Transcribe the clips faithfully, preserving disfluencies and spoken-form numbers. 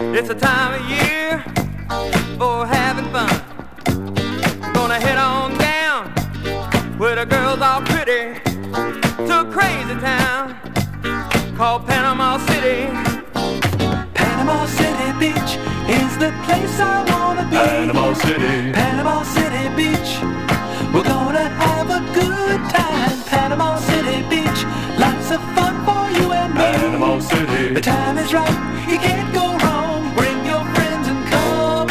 It's a time of year for having fun. Gonna head on down where the girls are pretty to a crazy town called Panama City. Panama City Beach is the place I wanna be. Panama City, Panama City Beach, we're gonna have a good time. Panama City Beach, lots of fun for you and me. Panama City, The time is right, you can't go wrong. Bring your friends and come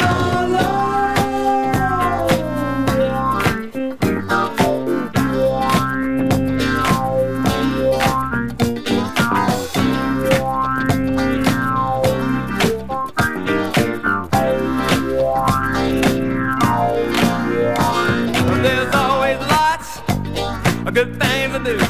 There's always lots of good things to do.